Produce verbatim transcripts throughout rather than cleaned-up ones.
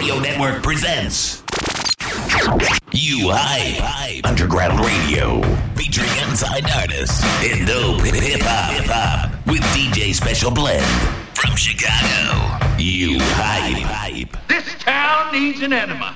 Radio Network presents You Hype Underground Radio, featuring inside artists in dope hip hop hip hop with D J Special Blend from Chicago. You Hype. This town needs an enema.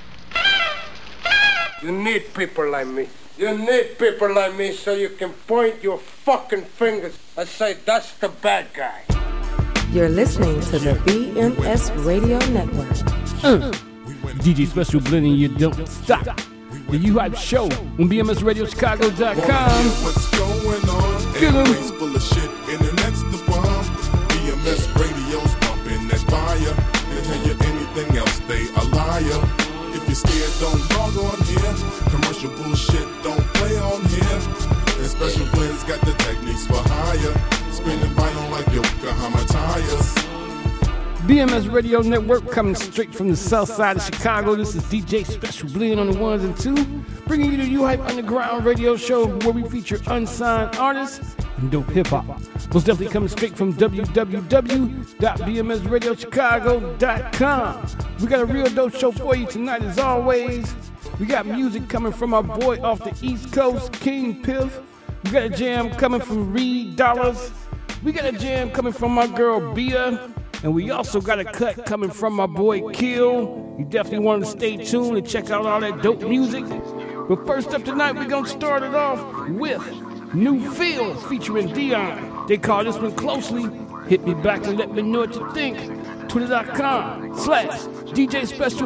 You need people like me. You need people like me so you can point your fucking fingers and say, that's the bad guy. You're listening to the B M S Radio Network. Uh, D J Special Blending, you don't stop. The U Hype Show on B M S radio chicago dot com. What's going on? Get 'em. Everybody's full of shit. Internet's the bomb. B M S radio's pumping that fire. They tell you anything else, they a liar. If you're scared, don't log on here. Commercial bullshit, don't play on here. And Special Blends got the techniques for hire. Spinning vinyl like Yokohama tires. B M S Radio Network coming straight from the south side of Chicago. This is D J Special Blend on the ones and two, bringing you the U Hype Underground Radio Show where we feature unsigned artists and dope hip hop. Most definitely coming straight from w w w dot b m s radio chicago dot com. We got a real dope show for you tonight as always. We got music coming from our boy off the East Coast, King Piff. We got a jam coming from Reed Dollars. We got a jam coming from my girl Bia. And we also got a cut coming from my boy Kill. You definitely want to stay tuned and check out all that dope music. But first up tonight, we're going to start it off with New Fields featuring Dion. They call this one Closely. Hit me back and let me know what you think. Twitter dot com slash D J Special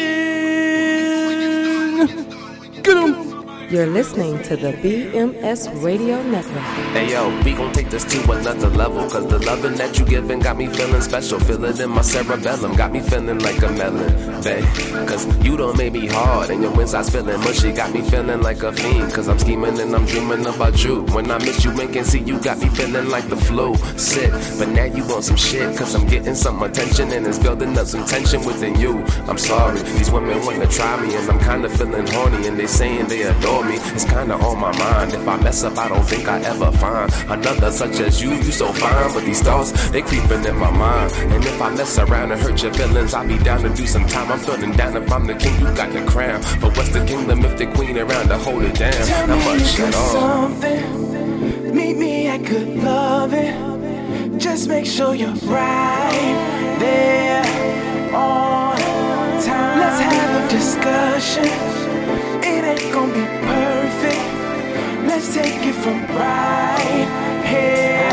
Blend. Get 'em. You're listening to the B M S Radio Network. Hey yo, we gon' take this to another level. Cause the loving that you giving got me feeling special. Feel it in my cerebellum, got me feeling like a melon, babe. Cause you done made me hard and your inside's feeling mushy. Got me feeling like a fiend. Cause I'm scheming and I'm dreaming about you. When I miss you and can see you, got me feeling like the flu. Sick, but now you want some shit. Cause I'm getting some attention and it's building up some tension within you. I'm sorry, these women wanna try me and I'm kinda feeling horny. And they saying they adore me. It's kinda on my mind. If I mess up, I don't think I ever find another such as you. You so fine, but these thoughts, they creeping in my mind. And if I mess around and hurt your feelings, I'll be down to do some time. I'm feeling down if I'm the king, you got the crown. But what's the kingdom if the queen around to hold it down? Tell Not me much you at got all. something. Meet me at Good Lovin'. Just make sure you're right there on time. Let's have a discussion. It ain't gonna be perfect. Let's take it from right here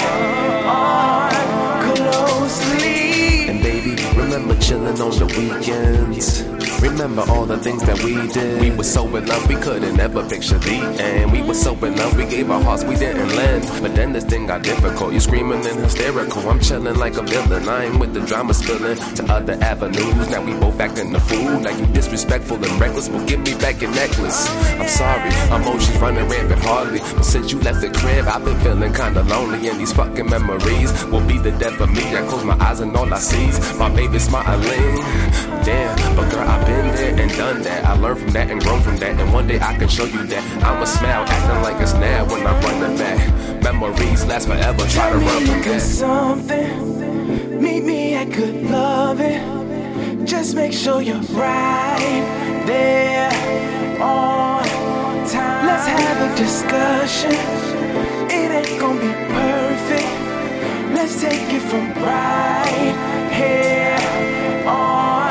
on Closely. And baby, remember chilling on the weekends. Remember all the things that we did. We were so in love, we couldn't ever picture the end. We were so in love, we gave our hearts, we didn't lend. But then this thing got difficult, you screaming and hysterical. I'm chilling like a villain, I ain't with the drama spilling to other avenues. Now we both acting the fool, now you disrespectful and reckless. Well, give me back your necklace. I'm sorry, emotions running rampant hardly. But since you left the crib, I've been feeling kinda lonely. And these fucking memories will be the death of me. I close my eyes and all I see's my baby smiling. Damn, but girl, I've been there and done that. I learned from that and grown from that. And one day I can show you that I'ma smile, acting like it's now when I'm running back. Memories last forever, try to run from that. Something. Meet me at Good Lovin'. Just make sure you're right there on time. Let's have a discussion. It ain't gonna be perfect. Let's take it from right here on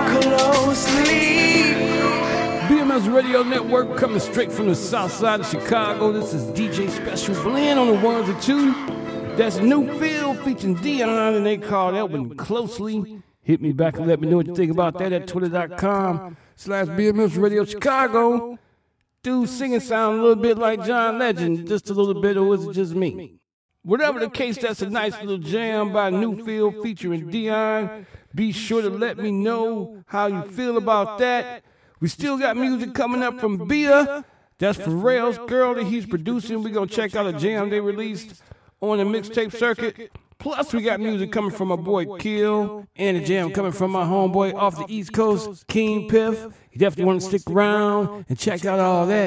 Closely. B M S Radio Network coming straight from the south side of Chicago. This is D J Special Blend on the ones and two. That's New Field featuring Dion, and they call that one Closely. Hit me back and let me know what you think about that at twitter dot com slash B M S Radio Chicago. Dude singing sound a little bit like John Legend, just a little bit, or was it just me? Whatever the case, that's a nice little jam by New Field featuring Dion. Be sure to let me know how you feel about that. We still got music coming up from Bia. That's Pharrell's girl that he's producing. We're going to check out a jam they released on the mixtape circuit. Plus, we got music coming from my boy Kill and a jam coming from my homeboy off the East Coast, King Piff. You definitely want to stick around and check out all that.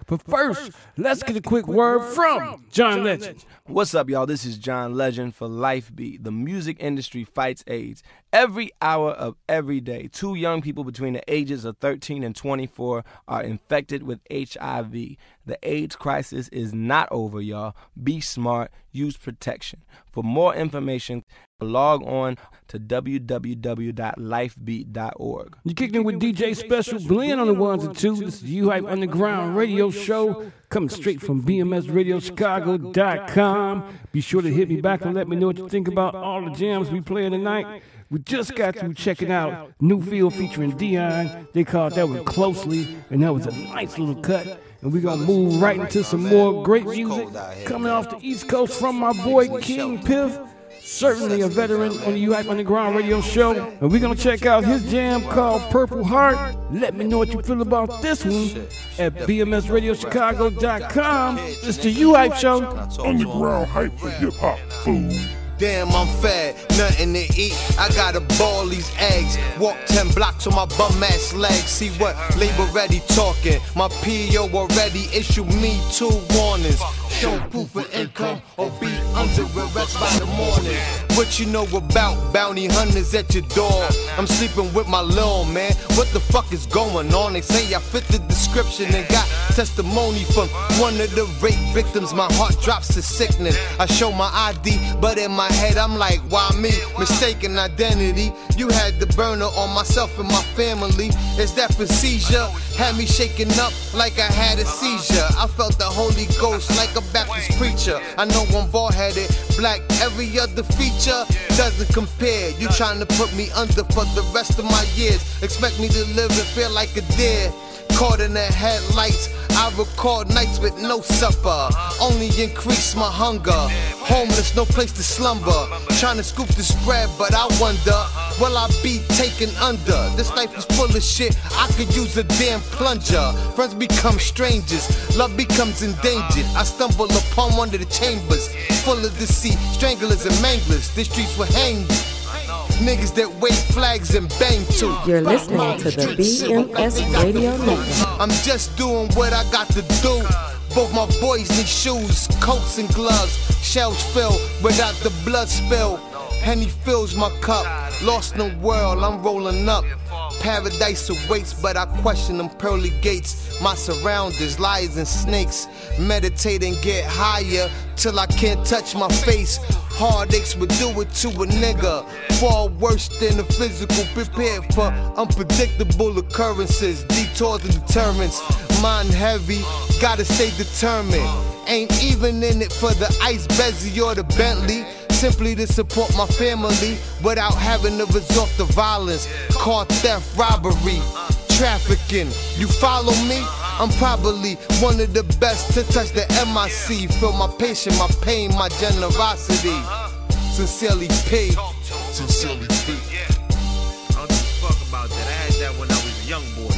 But first, let's get a quick word from John Legend. What's up, y'all? This is John Legend for Life Beat. The music industry fights AIDS. Every hour of every day, two young people between the ages of thirteen and twenty-four are infected with H I V. The AIDS crisis is not over, y'all. Be smart. Use protection. For more information, log on to w w w dot life beat dot org. You kicked in with D J Special Blend on the ones and twos. This is the U-Hype Underground Radio Show coming straight from B M S radio chicago dot com. Be sure to hit me back and let me know what you think about all the jams we playing tonight. We just got through checking out Newfield featuring Dion. They called that one Closely, and that was a nice little cut. And we're going to move right into some more great music coming off the East Coast from my boy King Piff. Certainly a veteran on the U-Hype Underground Radio Show. And we're going to check out his jam called Purple Heart. Let me know what you feel about this one at b m s radio chicago dot com. It's the U-Hype Show. Underground hype for hip-hop food. Damn, I'm fat, nothing to eat. I gotta boil these eggs. Walk ten blocks on my bum ass legs. See what labor ready talking. My P O already issued me two warnings. Show proof of income or be under arrest by the morning. What you know about bounty hunters at your door? I'm sleeping with my lil man. What the fuck is going on? They say I fit the description and got testimony from one of the rape victims. My heart drops to sickening. I show my I D, but in my head I'm like, why me? Mistaken identity. You had the burner on myself and my family. Is that for seizure? Had me shaking up like I had a seizure. I felt the Holy Ghost like a Baptist preacher. I know I'm bald-headed, black, every other feature doesn't compare. You trying to put me under for the rest of my years. Expect me to live and feel like a deer. Caught in the headlights, I record nights with no supper. Only increase my hunger. Homeless, no place to slumber. Trying to scoop this bread, but I wonder, will I be taken under? This life is full of shit, I could use a damn plunger. Friends become strangers, love becomes endangered. I stumble upon one of the chambers, full of deceit, stranglers and manglers. The streets will hang you. Niggas that wave flags and bang too. You're listening to the B M S Radio Network. I'm just doing what I got to do. Both my boys need shoes, coats and gloves. Shells fill without the blood spill. Henny fills my cup. Lost in the world, I'm rolling up. Paradise awaits, but I question them pearly gates. My surroundings, lies and snakes. Meditate and get higher till I can't touch my face. Heartaches would do it to a nigga. Far worse than the physical. Prepared for unpredictable occurrences. Detours and deterrents. Mind heavy, gotta stay determined. Ain't even in it for the ice Bezzy or the Bentley. Simply to support my family without having to resort to violence. Car theft, robbery, trafficking. You follow me? I'm probably one of the best to touch the M I C. Feel my patience, my pain, my generosity. Sincerely P. Sincerely P. I don't give a fuck about that. I had that when I was a young boy.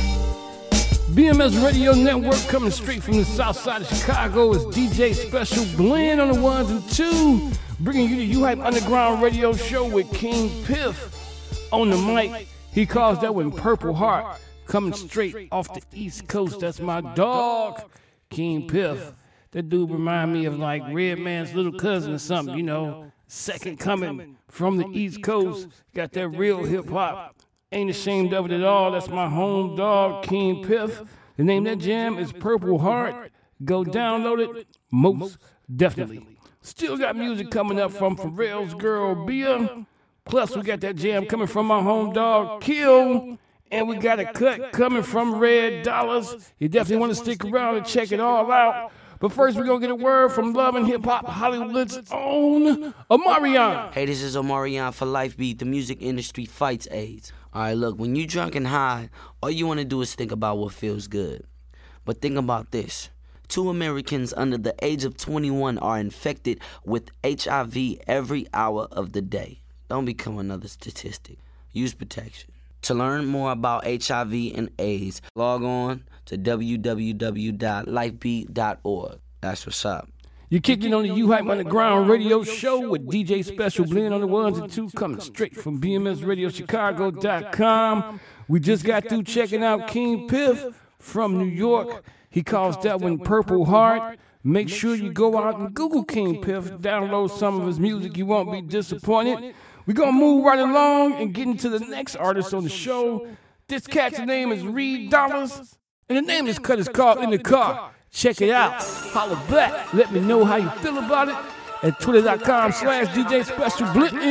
B M S Radio Network coming straight from the south side of Chicago is D J Special Blend on the ones and two. Bringing you the U-Hype Underground Radio Show with King Piff on the mic. He calls that one Purple Heart. Coming straight off the East Coast. That's my dog, King Piff. That dude remind me of like Redman's little cousin or something, you know. Second coming from the East Coast. Got that real hip-hop. Ain't ashamed of it at all. That's my home dog, King Piff. The name of that jam is Purple Heart. Go download it. Most definitely. Still got music coming up from Pharrell's girl, Bia. Plus, we got that jam coming from my home dog, Kill. And we got a cut coming from Red Dollars. You definitely want to stick around and check it all out. But first, we're going to get a word from Love and Hip Hop Hollywood's own Omarion. Hey, this is Omarion for Life Beat. The music industry fights AIDS. All right, look, when you drunk and high, all you want to do is think about what feels good. But think about this. Two Americans under the age of twenty-one are infected with H I V every hour of the day. Don't become another statistic. Use protection. To learn more about H I V and AIDS, log on to w w w dot life beat dot org. That's what's up. You're kicking on the U-Hype Underground Radio Show with D J Special Blend on the ones and two, coming straight from b m s radio chicago dot com. We just got through checking out King Piff from New York. He calls that one Purple Heart. Make sure you go out and Google King Piff, download some of his music. You won't be disappointed. We're going to move right along and get into the next artist on the show. This cat's name is Reed Dollaz, and the name of this cut is called In the Car. Check it out. Holla back. Let me know how you feel about it at twitter.com slash DJ Special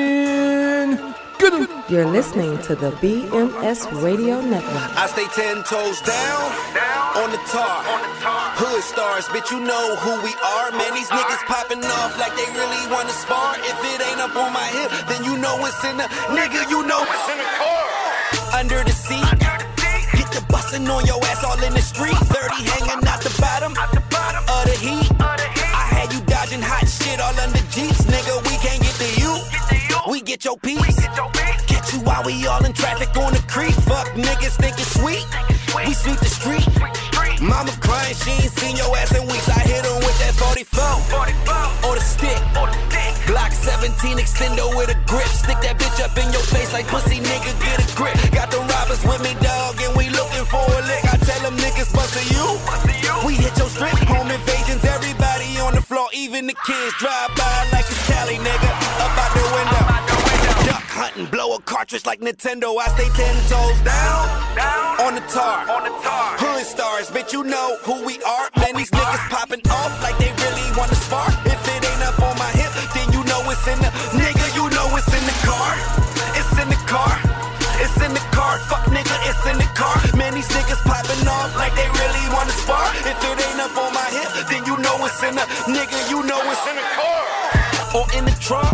Blinton. You're listening to the B M S Radio Network. I stay ten toes down, on the tar. Hood stars, bitch, you know who we are. Man, these niggas popping off like they really wanna spar. If it ain't up on my hip, then you know it's in the nigga, you know it's in the car. Under the seat, get the bustin' on your ass all in the street. thirty hanging out the bottom of the heat. I had you dodging hot shit all under Jeeps, nigga. We can't get to you. We get your peeps. Catch you while we all in traffic on the creek. Fuck niggas think it's sweet. We sweep the street. Mama crying, she ain't seen your ass in weeks. I hit her with that forty-four or the stick. Glock seventeen extendo with a grip. Stick that bitch up in your face like pussy nigga, get a grip. Got the robbers with me, dog, and we looking for a lick. I tell them niggas, bust to you. We hit your strip. Home invasions, everybody on the floor. Even the kids drive by like it's Cali, nigga. Up out the window. Duck hunting, blow a cartridge like Nintendo. I stay ten toes down, down on the tar. On the tar. Hood stars, bitch, you know who we are. Man, these niggas popping off like they really want to spar. If it ain't up on my hip, then you know it's in the nigga. You know it's in the car. It's in the car. It's in the car. Fuck nigga, it's in the car. Man, these niggas popping off like they really want to spar. If it ain't up on my hip, then you know it's in the nigga. You know it's in the car. Or in the trunk.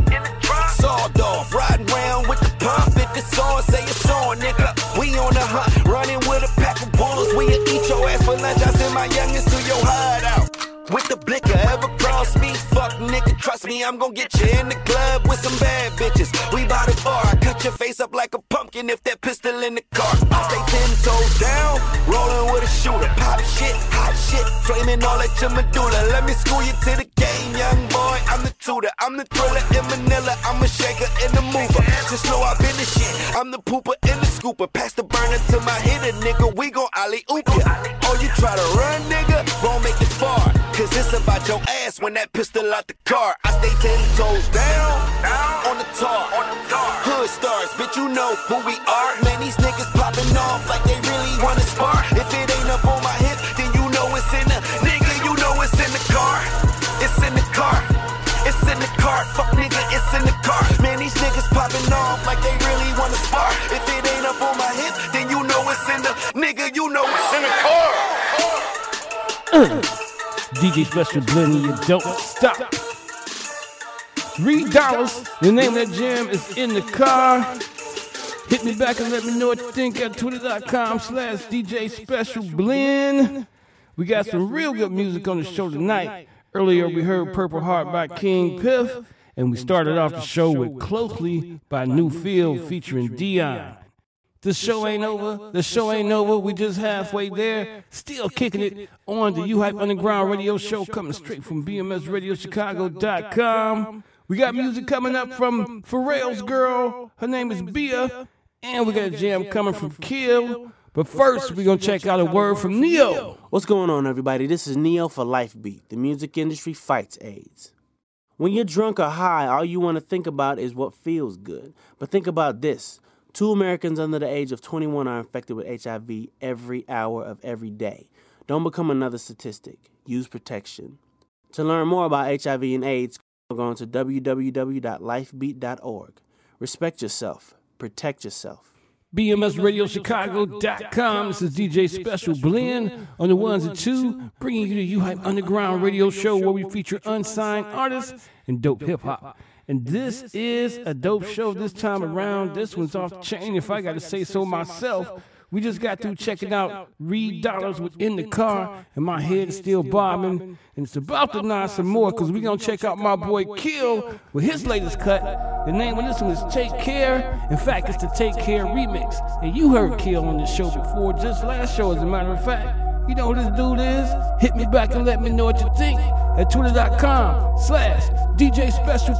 Sawed off, riding round with the pump. If it's on, say it's on, nigga. We on the hunt, running with a pack of bullets. We'll eat your ass for lunch. I send my youngest to your hideout. With the blicker, ever cross me? Fuck, nigga, trust me, I'm gon' get you in the club with some bad bitches. We by the bar, I cut your face up like a pumpkin if that pistol in the car. I stay ten toes down, rolling with a shooter. Pop shit, hot shit, flaming all at your medulla. Let me school you to the game, young boy. I'm the tutor, I'm the thriller in Manila. I'm a shaker and a mover. Just know I've been the shit. I'm the pooper and the scooper. Pass the burner to my hitter, nigga. We gon' alley oop ya. Oh, you try to run, nigga? Won't make it far. Cause it's about your ass when that pistol out the car. I stay ten toes down, down on the tar. Hood stars, bitch, you know who we are. Man, these niggas popping off like they really wanna spar. If it ain't up on my hip, then you know it's in the nigga, you know it's in the car. It's in the car. It's in the car. Fuck nigga, it's in the car. Man, these niggas popping off like they really wanna spar. If it ain't up on my hip, then you know it's in the nigga, you know it's in the car. Uh. D J Special Blinton, you don't stop. Reed Dollaz, the name of that jam is In the Car. Hit me back and let me know what you think at twitter.com slash DJ Special Blend. We got some real good music on the show tonight. Earlier we heard Purple Heart by King Piff, and we started off the show with Closely by New Field featuring Dion. The show ain't over. The show ain't over. We just halfway there. Still kicking it on the U-Hype Underground Radio Show coming straight from B M S radio chicago dot com. We got music coming up from Pharrell's girl. Her name is Bia. And we got a jam coming from Kill. But first, we're going to check out a word from Neo. What's going on, everybody? This is Neo for Life Beat. The music industry fights AIDS. When you're drunk or high, all you want to think about is what feels good. But think about this. Two Americans under the age of twenty-one are infected with H I V every hour of every day. Don't become another statistic. Use protection. To learn more about H I V and AIDS, go on to w w w dot life beat dot org. Respect yourself. Protect yourself. B M S radio chicago dot com. This is D J Special Blend on the ones and two, bringing you the U-Hype Underground Radio Show where we feature unsigned artists and dope hip-hop. And this is a dope show this time around. This one's off the chain, if I got to say so myself. We just got through checking out Reed Dollaz with In the Car, and my head is still bobbing. And it's about to nod some more, because we're going to check out my boy Kill with his latest cut. The name of this one is Take Care. In fact, it's the Take Care remix. And you heard Kill on this show before, just last show, as a matter of fact. You know who this dude is? Hit me back and let me know what you think at twitter.com slash DJ Special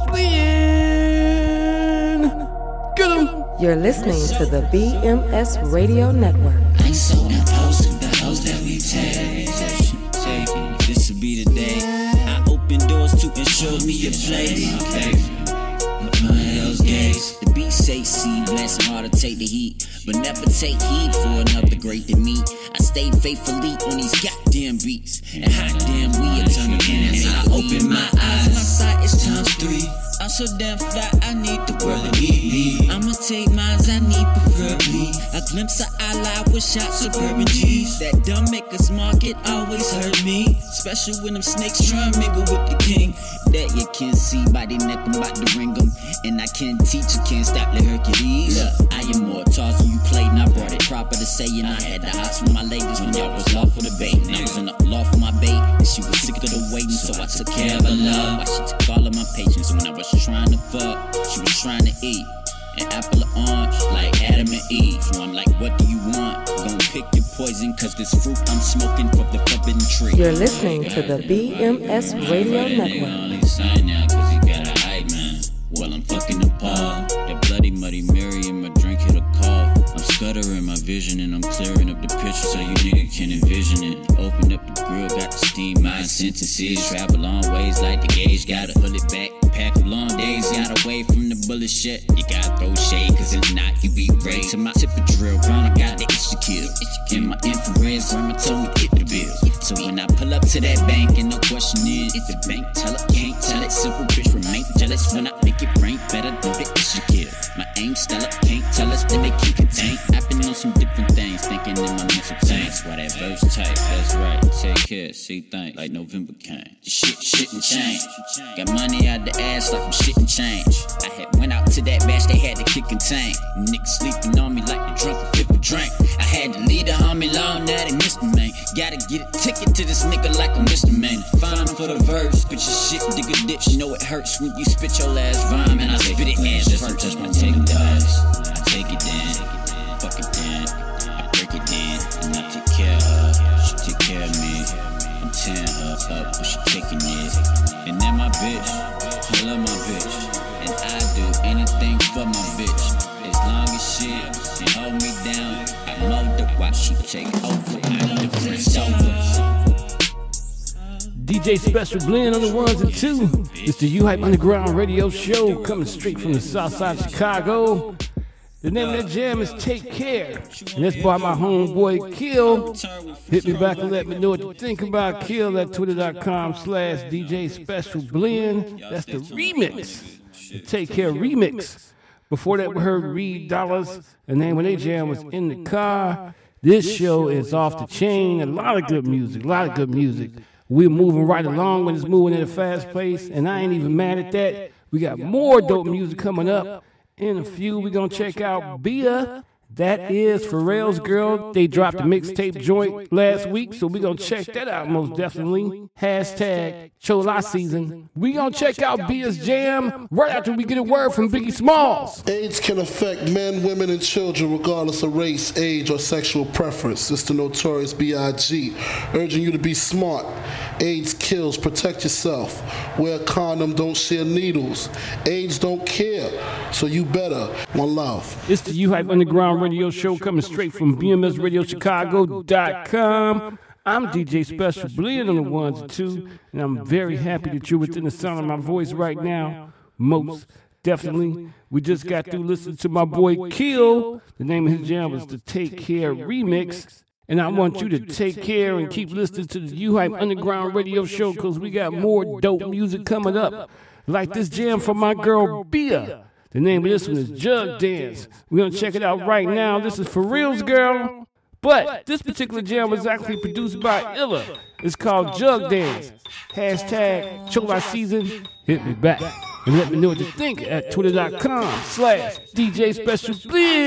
Blend. Get him. You're listening to the B M S Radio Network. I saw the house in the house that we take. showed me a place. Behind those gates, the beat say see, blessed hard to take the heat, but never take heed for another great to me. I stay faithfully on these goddamn beats, and hot damn we a ton of hands. I open my eyes, my sight is times three. I'm so damn fly, I need the world to need me. I'ma take mines, I need preferably a glimpse of Allah with shots suburban G's. That dumb makers market always hurt me, especially when them snakes try to mingle with the king. That you can't see by the neck, I'm about to ring them. And I can't teach, you can't stop the Hercules. Look, I am more Tarzan, you played, and I brought it proper to say. And I had the hots for my ladies when y'all was off for the bait. And I was in the law for my bait, and she was sick of the waiting, so I took care of her love. Why she took all of my patience when I was trying to fuck, she was trying to eat an apple of orange like Adam and Eve. So I'm like, what do you want? Gonna pick your poison, cause this fruit I'm smoking from the forbidden tree. You're listening to the B M S Radio Network. Only sign now cause he got a hype man. Well, I'm fucking the paw. That bloody muddy Mary in my drink hit a cough. I'm scuttering my vision and I'm clearing up the picture so you nigga can envision it. Open up the grill, got the steam, my sentences. Travel long ways like the gauge, gotta pull it back. Pack of long days, got away from the bullet shit. You gotta throw shade, cause if not, you be great. To my tip of drill, round, I got the itch to kill. In my infrared's where my tongue hit the bills. So when I pull up to that bank and no question is, if the bank tell it, can't tell it. Simple bitch remain jealous when I make it rain. Better know the itch to kill. My aim stellar, can't tell us, then they keep it tank. I've been on some different things, thinking in my mental tanks. Why that verse tight, that's right. Take care, see things like November came. Shit, shit and change. Got money out the ass like I'm shit and change. I had went out to that bash, they had to kick and tank. Niggas sleeping on me like the drunk of fifth drink. I had to lead the army long, now they missed me, man. Gotta get a ticket to this nigga like a Mister Man. Fine for the verse, spit your shit, dig a ditch. You know it hurts when you spit your last rhyme, and I spit it ass first. Touch my take it down, I take it down, fuck it down, I break it down, and I take care of her. She take care of me. I'm tearing her up, but she taking it. And then my bitch, I love my bitch, and I do anything for my bitch. As long as she, she hold me down, I know the watch she take over. I'm the prince over. D J Special Blend on the ones and two. It's the U-Hype Underground Radio Show coming straight from the south side of Chicago. The name of that jam is Take Care. And that's by my homeboy Kill. Hit me back and let me know what you think about Kill at twitter.com slash DJ Special Blend. That's the remix. The Take Care remix. Before that we heard Reed Dollars. The name of that jam was In the Car. This show is off the chain. A lot of good music. A lot of good music. We're moving right along when it's moving at a fast pace, and I ain't even mad at that. We got more dope music coming up. In a few, we're going to check out Bia. That is Pharrell's Girl. They dropped a mixtape joint last week, so we're going to check that out most definitely. Hashtag Chola Season. We're going to check out Bia's jam right after we get a word from Biggie Smalls. AIDS can affect men, women, and children regardless of race, age, or sexual preference. It's the Notorious B I G urging you to be smart. AIDS kills. Protect yourself. Wear a condom. Don't share needles. AIDS don't care, so you better. One love. It's the U-Hype Underground Radio Show coming straight from B M S radio chicago dot com. I'm D J Special Blend on the ones and two, and I'm very happy that you're within the sound of my voice right now. Most definitely. We just got through listening to my boy Kill. The name of his jam was the Take Care remix. And I want you to take care and keep listening to the U-Hype Underground Radio Show because we got more dope music coming up. Like this jam from my girl Bia. The name of this one is Jug Dance. We're going to check it out right now. This is Pharrell's Girl. But this particular jam was actually produced by Illa. It's called Jug Dance. Hashtag Chola Season. Hit me back. And let me know what you think at twitter.com slash DJ Special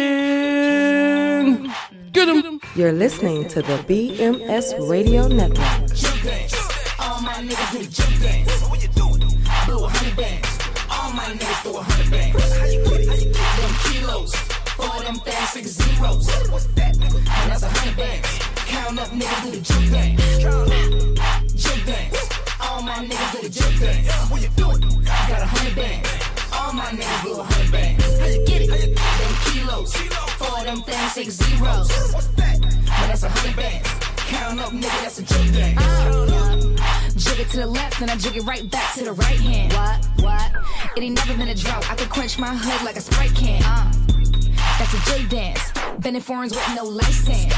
Blend. Get 'em. You're listening to the B M S Radio Network. Jug dance. All my niggas do the jug dance. What you doing? Blow a hundred bands. All my niggas throw a hundred bands. How you get it? How you get them kilos? Four of them things, six zeros. What's that? And that's a hundred bands. Count up, niggas do the jug dance. Count up. Jug dance. All my niggas do the jug dance. What you doing? I got a hundred bands. All my niggas do a hundred bands. How you get it? How you get them kilos? Four of them things, six zeros. What's that? And that's a hundred bands. Count up, nigga, that's a jug dance. Uh, jug jig it to the left, then I jig it right back to the right hand. What? What? It ain't never been a drought. I could quench my hood like a Sprite can. Uh, that's a J dance. Bending foreigns with no license.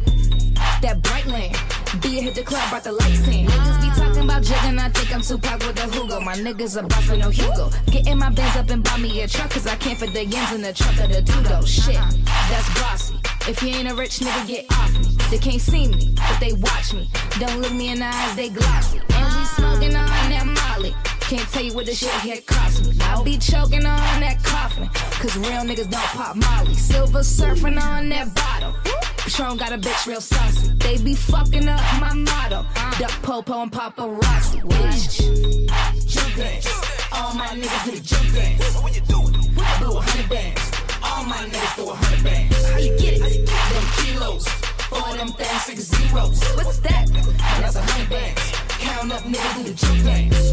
That bright land. Be a hit the club, brought the lights in. Niggas be talking about jigging, I think I'm Tupac with the Hugo. My niggas are boss for no Hugo. Getting my Benz up and buy me a truck, cause I can't fit the yens in the truck of the Dudo. Shit, that's bossy. If you ain't a rich nigga, get off me. They can't see me, but they watch me. Don't look me in the eyes, they glossy. And we smoking on that Molly. Can't tell you what this shit here cost me. I be choking on that coffin, cause real niggas don't pop Molly. Silver surfing on that bottle. Patron got a bitch real saucy. They be fucking up my motto. Duck Popo and paparazzi. Bitch. Jump dance. All my niggas do the jump dance. What you doing? Blow a hundred bands. All my niggas do a hundred bands. How you get it? Them kilos. Four them things, six zeros. What's that? That's a hundred bands. Count up, nigga, do the jump dance.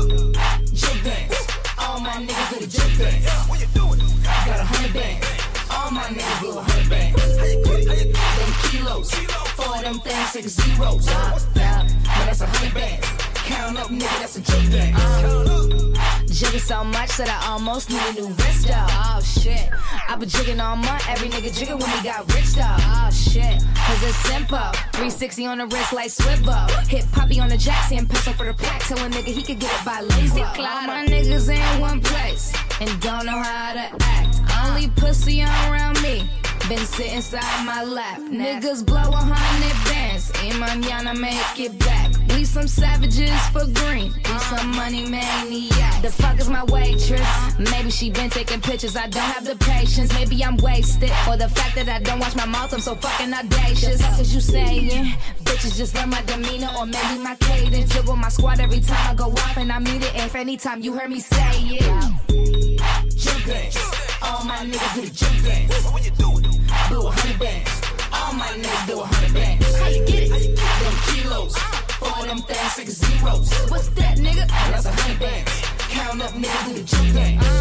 Jump dance. All my niggas do the jump dance. What you doing? Got a hundred bands. All my niggas do a hundred bands. Them kilos. Four them things, six zeros. What's that? That's a hundred bands. Count up, nigga, that's a jump dance. Uh, jigging so much that I almost need a new wrist, though. Oh, shit. I been jigging all month. Every nigga jigging when we got rich, though. Oh, shit. Cause it's simple. three sixty on the wrist like swivel. Hit Poppy on the jack, and pencil for the plaque. Tell a nigga he could get it by lazy. All my niggas in one place and don't know how to act. Only pussy around me been sitting inside my lap. Niggas blow a hundred bands. Y mañana make it back. We some savages for green. We some money maniacs. The fuck is my waitress? Maybe she been taking pictures. I don't have the patience. Maybe I'm wasted. Or the fact that I don't watch my mouth. I'm so fucking audacious. The fuck is you saying? Bitches just learn my demeanor. Or maybe my cadence. Jiggle my squad every time I go off. And I mean it. If anytime you heard me say it. Jump dance. All my niggas do the jump dance. What you doing? Blow a hundred bands. All my niggas do a hundred bands. How you get it? Them kilos. Four them things, six zeros. What's that, nigga? That's a hundred bands. Count up, nigga, do the jump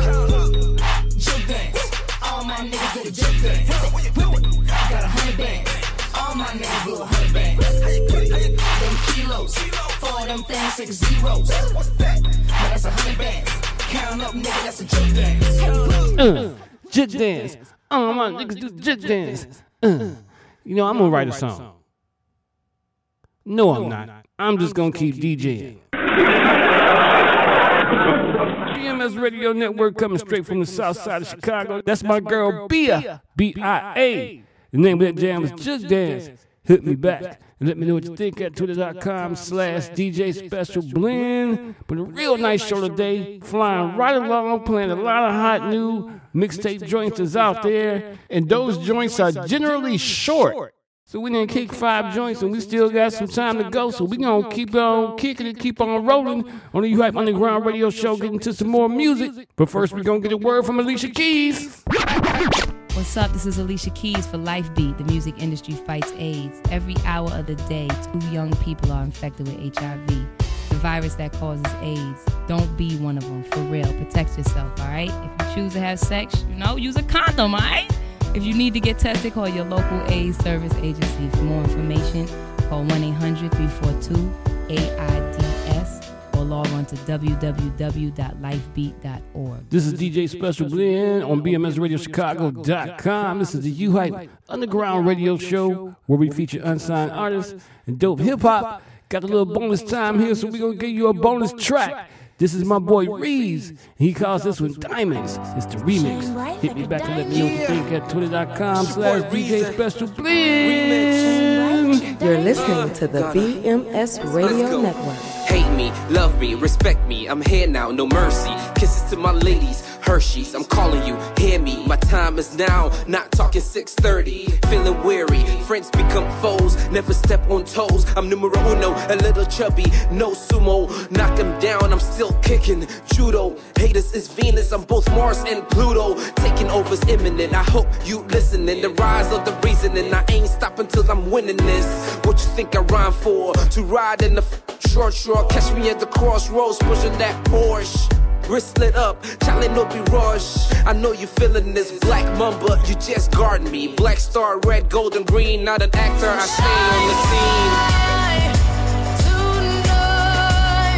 dance. Jump dance. All my niggas do the jump dance. Whip it, whip it. Got a hundred bands. All my niggas do a hundred bands. How you get it? Them kilos. Four them things, six zeros. What's that? That's a hundred bands. Count up, nigga, that's a jump dance. Uh, jig dance. Oh, my niggas do jig dance. Uh, you know, I'm gonna write a song. No, I'm not. I'm just gonna keep DJing. B M S Radio Network coming straight from the south side of Chicago. That's my girl, Bia. B I A. The name of that jam is Jig Dance. Hit me back and let me know what you think at twitter.com slash DJ Special Blend. But a real nice show today. Flying right along, playing a lot of hot new mixtape joints is out there. And those joints are generally short. So we didn't kick five joints and we still got some time to go. So we gonna keep on kicking it, keep on rolling on the U-Hype Underground Radio Show, getting to some more music. But first we gonna get a word from Alicia Keys. What's up? This is Alicia Keys for Lifebeat. The music industry fights AIDS. Every hour of the day, two young people are infected with H I V, the virus that causes AIDS. Don't be one of them, for real. Protect yourself, all right? If you choose to have sex, you know, use a condom, all right? If you need to get tested, call your local AIDS service agency. For more information, call one eight hundred three four two AIDS or log on to w w w dot lifebeat dot org. This is D J Special Blend on B M S radio chicago dot com. This is the U-Hype Underground Radio Show where we feature unsigned artists and dope hip-hop. Got a little bonus time here, so we're going to give you a bonus track. This is my boy Reeves. He calls this one Diamonds. It's the remix. Hit me back and let me know what you think at twitter.com slash DJ Special Blend. You're listening to the B M S Radio Network. Hate me, love me, respect me. I'm here now, no mercy. Kisses to my ladies, Hershey's. I'm calling you, hear me. My time is now, not talking six thirty. Feeling weary, friends become foes. Never step on toes. I'm numero uno, a little chubby, no sumo. Knock them down, I'm still kicking judo. Haters is Venus, I'm both Mars and Pluto. Taking over's imminent, I hope you listening. The rise of the reasoning, I ain't stopping till I'm winning this. What you think I rhyme for? To ride in the f- short short, catch me at the crossroads, pushing that Porsche. Wrist lit up, Charlie no be rush. I know you feeling this black mamba, you just guard me. Black star, red, gold, and green. Not an actor, I stay on the scene.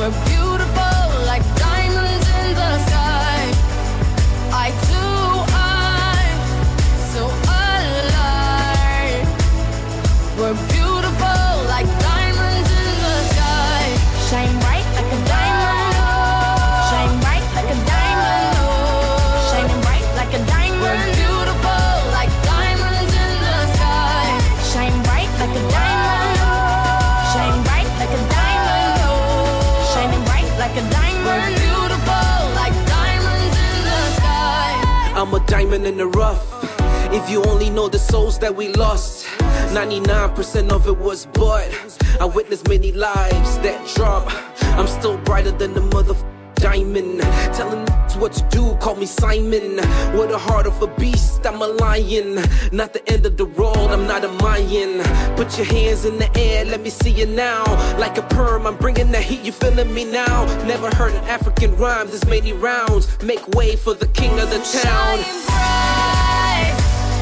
We're beautiful like diamonds in the sky. Eye to eye, so alive. We're beautiful like diamonds in the sky. Shine bright like a diamond. Shine bright like a diamond. Shining bright like a diamond. We're beautiful like diamonds in the sky. Shine bright like a diamond. Shine bright like a diamond. Shining bright like a diamond. We're beautiful like diamonds in the sky. I'm a diamond in the rough. If you only know the souls that we lost, ninety-nine percent of it was but I witnessed many lives that drop. I'm still brighter than the motherfucking diamond. Telling what to do, call me Simon. With a heart of a beast, I'm a lion. Not the end of the road, I'm not a Mayan. Put your hands in the air, let me see you now. Like a perm, I'm bringing the heat, you feeling me now. Never heard an African rhyme, this many rounds. Make way for the king of the town. Shine bright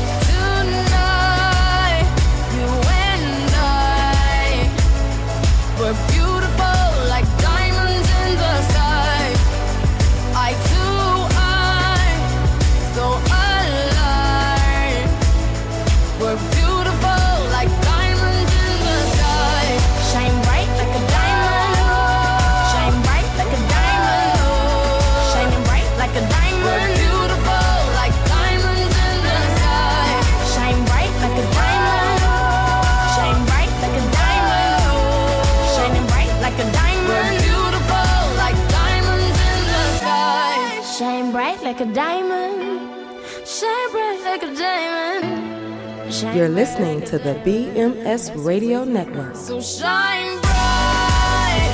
tonight, you and I. We're beautiful like diamonds in the sky. Eye to eye, so alive. We're beautiful like diamonds in the sky. Shine bright like a diamond. Shine bright like a diamond. Shining bright like a diamond. We're beautiful like diamonds in the sky. Shine bright like a diamond. Shine bright like a diamond. Shining bright like a diamond. We're beautiful like diamonds in the sky. Shine bright like a diamond. Shine bright like a diamond. Shine You're listening to the B M S Radio Network. So shine bright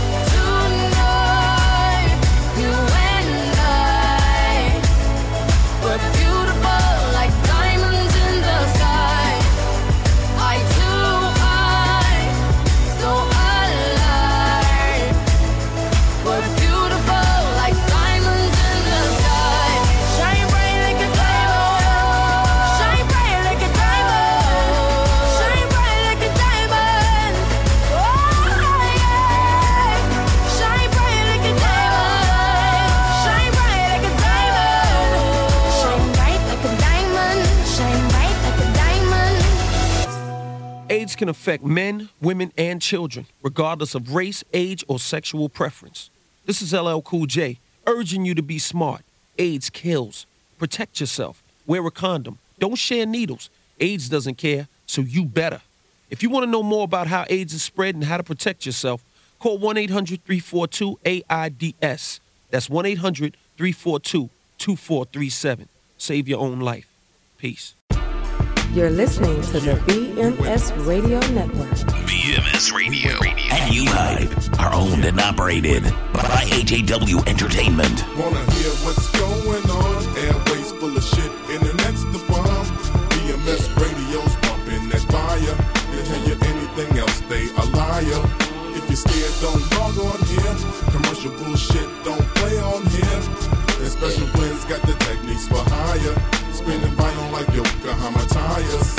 tonight, you and I. We're beautiful like diamonds in the sky. Eye to eye, so alive. We're beautiful like diamonds in the sky. Shine bright like a diamond. Shine bright like a diamond. Shine bright like a diamond. Oh yeah. Shine bright like a diamond. Shine bright like a diamond. Shine bright like a diamond. Shine bright like a diamond. AIDS can affect men, women, and children, regardless of race, age, or sexual preference. This is L L Cool J, urging you to be smart. AIDS kills. Protect yourself. Wear a condom. Don't share needles. AIDS doesn't care, so you better. If you want to know more about how AIDS is spread and how to protect yourself, call one eight hundred three four two A I D S. That's one eight hundred three four two two four three seven. Save your own life. Peace. You're listening to the B M S Radio Network. B M S Radio and U-Hype are owned and operated by H A W Entertainment. Wanna hear what's going on? Airways full of shit, internet's the bomb. B M S radio's pumping that fire. They tell you anything else, they a liar. If you're scared, don't log on here. Commercial bullshit, don't play on here. And Special Blend's got the techniques for hire. Spinning vinyl like Yokohama tires.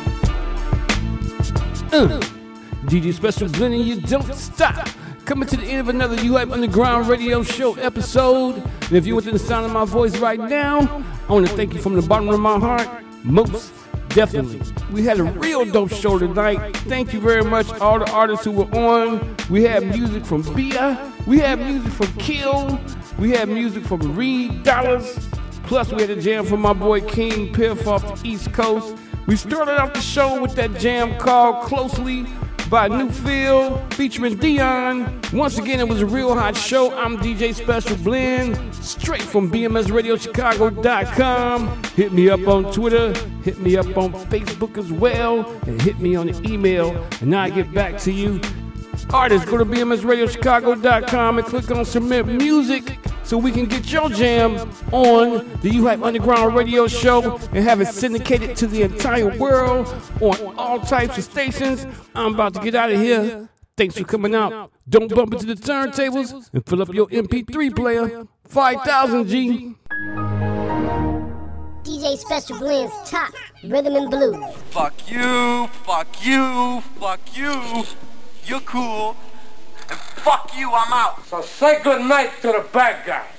Uh, D J Special Blending, you don't stop. Coming to the end of another U-Hype Underground Radio Show episode. And if you're within the sound of my voice right now, I want to thank you from the bottom of my heart. Most definitely. We had a real dope show tonight. Thank you very much, all the artists who were on. We had music from Bia. We had music from Kill. We had music from Reed Dollars. Plus, we had a jam from my boy King Piff off the East Coast. We started off the show with that jam called Closely by Newfield featuring Dion. Once again, it was a real hot show. I'm D J Special Blend, straight from B M S radio chicago dot com. Hit me up on Twitter, hit me up on Facebook as well, and hit me on the email, and I'll get back to you. Artists, go to B M S radio chicago dot com and click on Submit Music so we can get your jam on the U-Hype Underground Radio Show and have it syndicated to the entire world on all types of stations. I'm about to get out of here. Thanks for coming out. Don't bump into the turntables and fill up your M P three player. five thousand G. D J Special Blend's top rhythm and blues. Fuck you, fuck you, fuck you. You're cool. Fuck you, I'm out. So say good night to the bad guy.